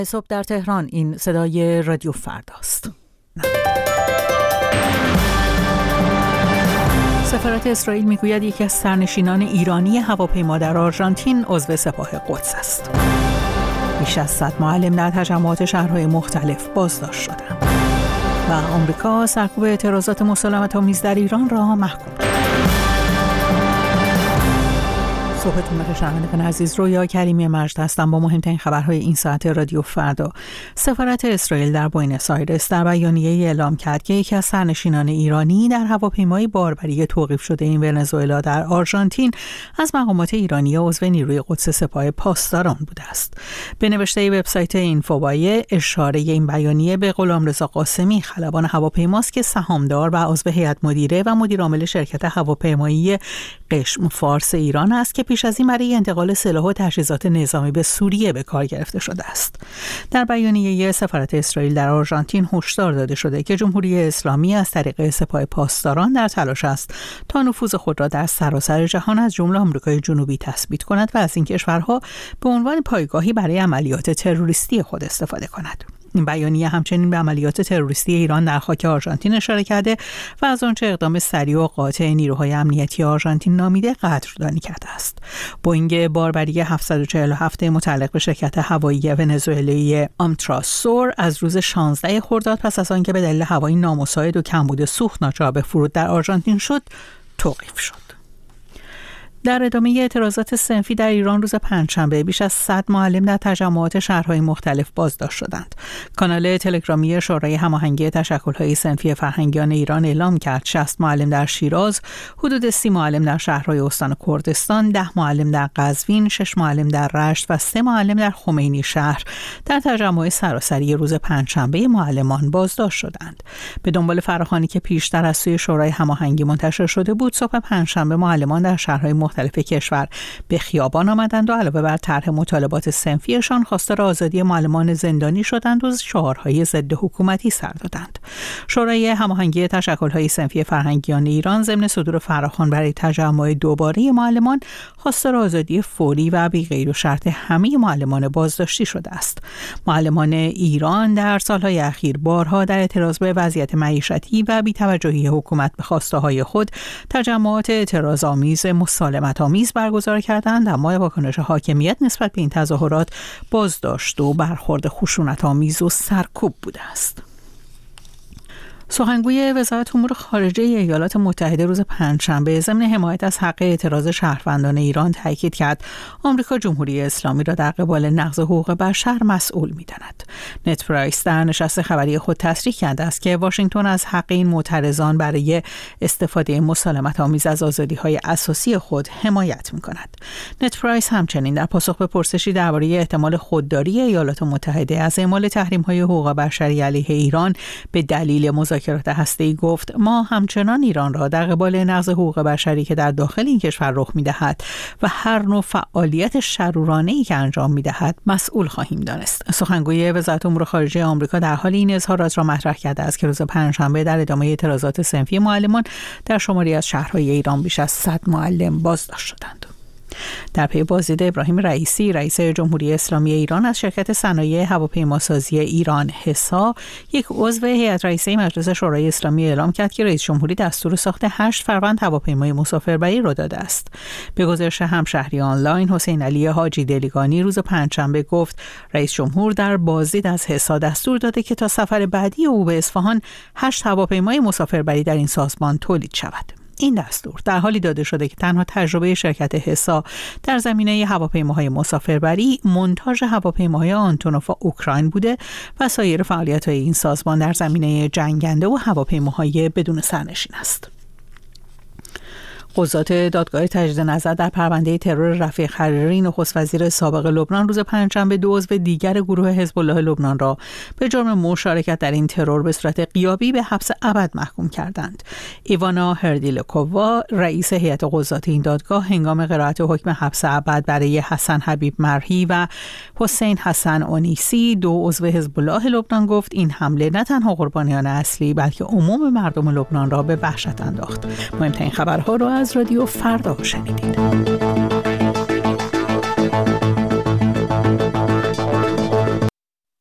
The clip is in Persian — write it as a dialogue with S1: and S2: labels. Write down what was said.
S1: صبح در تهران. این صدای رادیو فرداست. سفارت اسرائیل میگوید یکی از سرنشینان ایرانی هواپیما در آرژانتین عضو سپاه قدس است. بیش از 100 معلم در تجمعات شهرهای مختلف بازداشت شدند و آمریکا سرکوب اعتراضات مسالمت‌آمیز در ایران را محکوم کرد. صبحتون بخیر شنوندگان عزیز، رویا کریمی مجد هستم با مهمترین خبرهای این ساعت رادیو فردا. سفارت اسرائیل در بوئنوس آیرس در بیانیه‌ای اعلام کرد که یکی از سرنشینان ایرانی در هواپیمای باربری توقیف شده این ونزوئلا در آرژانتین از مقامات ایرانی عضو نیروی قدس سپاه پاسداران بوده است. به نوشته وبسایت اینفوبایه اشاره این بیانیه به غلامرضا قاسمی، خلبان هواپیماست که سهامدار و عضو هیئت مدیره و مدیرعامل شرکت هواپیمایی قشم فارس ایران است که پیش از این برای انتقال سلاح و تجهیزات نظامی به سوریه به کار گرفته شده است. در بیانیه سفارت اسرائیل در آرژانتین هشدار داده شده که جمهوری اسلامی از طریق سپاه پاسداران در تلاش است تا نفوذ خود را در سراسر جهان از جمله آمریکای جنوبی تثبیت کند و از این کشورها به عنوان پایگاهی برای عملیات تروریستی خود استفاده کند. این بیانیه همچنین به عملیات تروریستی ایران در خاک آرژانتین اشاره کرده و از آنچه اقدام سریع و قاطع نیروهای امنیتی آرژانتین نامیده قدردانی کرده است. بوئینگ باربری 747 متعلق به شرکت هوایی ونزوئلایی آمتراسور از روز 16 خرداد پس از آنکه به دلیل هوایی نامساعد و کمبود سوخت ناچار به فرود در آرژانتین شد، توقیف شد. در ادامه اعتراضات صنفی در ایران روز پنجشنبه بیش از 100 معلم در تجمعات شهرهای مختلف بازداشت شدند. کانال تلگرامی شورای هماهنگی تشکل‌های صنفی فرهنگیان ایران اعلام کرد 60 معلم در شیراز، حدود 30 معلم در شهرهای استان کردستان، 10 معلم در قزوین، 6 معلم در رشت و 3 معلم در خمینی شهر در تجمع سراسری روز پنجشنبه معلمان بازداشت شدند. به دنبال فراخوانی که پیشتر از سوی شورای هماهنگی منتشر شده بود، صبح پنجشنبه معلمان در شهرهای مختلف کشور به خیابان آمدند و علاوه بر طرح مطالبات صنفیشان خواستار آزادی معلمان زندانی شدند و شعارهای ضد حکومتی سر دادند. شورای هماهنگی تشکل‌های صنفی فرهنگیان ایران ضمن صدور فراخوان برای تجمع دوباره معلمان خواستار آزادی فوری و بی قید و شرط همه معلمان بازداشتی شده است. معلمان ایران در سالهای اخیر بارها در اعتراض به وضعیت معیشتی و بی‌توجهی حکومت به خواسته‌های خود تجمعات اعتراض‌آمیز مسالمت‌آمیز برگزار کردند، اما واکنش حاکمیت نسبت به این تظاهرات بازداشت و برخورد خشونت‌آمیز و سرکوب بوده است. سخنگوی وزارت امور خارجه ایالات متحده روز پنجشنبه ضمن حمایت از حق اعتراض شهروندان ایران تاکید کرد آمریکا جمهوری اسلامی را در قبال نقض حقوق بشر مسئول می‌داند. نت پرایس در نشست خبری خود تصریح کرده است که واشنگتن از حق این معترضان برای استفاده مسالمت‌آمیز از آزادی‌های اساسی خود حمایت می‌کند. نت پرایس همچنین در پاسخ به پرسشی درباره احتمال خودداری ایالات متحده از اعمال تحریم‌های حقوق بشری علیه ایران به دلیل مذاکرات هسته‌ای گفت ما همچنان ایران را در قبال نقض حقوق بشری که در داخل این کشور رخ می‌دهد و هر نوع فعالیت شرورانه‌ای که انجام می‌دهد مسئول خواهیم دانست. سخنگوی وزارت امور خارجه آمریکا در حال این اظهارات را مطرح کرده است که روز پنجشنبه در ادامه اعتراضات صنفی معلمان در شماری از شهرهای ایران بیش از 100 معلم بازداشت شدند. در پی بازدید ابراهیم رئیسی رئیس جمهوری اسلامی ایران از شرکت صنایع هواپیماسازی ایران حسا، یک عضو هیئت رئیسه مجلس شورای اسلامی اعلام کرد که رئیس جمهوری دستور ساخت 8 فروند هواپیمای مسافربری را داده است. به گزارش همشهری آنلاین، حسین علی حاجی دلیگانی روز پنجشنبه گفت رئیس جمهور در بازدید از حسا دستور داده که تا سفر بعدی او به اصفهان 8 هواپیمای مسافربری در این سازمان تولید شود. این دستور در حالی داده شده که تنها تجربه شرکت حسا در زمینه هواپیماهای مسافربری مونتاژ هواپیماهای آنتونوف اوکراین بوده و سایر فعالیت‌های این سازمان در زمینه جنگنده و هواپیماهای بدون سرنشین است. قضات دادگاه تجدید نظر در پرونده ترور رفیق حریری نخست وزیر سابق لبنان روز پنجشنبه 2 عضو دیگر گروه حزب الله لبنان را به جرم مشارکت در این ترور به صورت غیابی به حبس ابد محکوم کردند. ایوانا هردیلکووا رئیس هیئت قضات این دادگاه هنگام قرائت حکم حبس ابد برای حسن حبیب مرحی و حسین حسن اونیسی 2 عضو حزب الله لبنان گفت این حمله نه تنها قربانیان اصلی بلکه عموم مردم لبنان را به وحشت انداخت. مهمترین خبرها را از رادیو فردا شنیدید.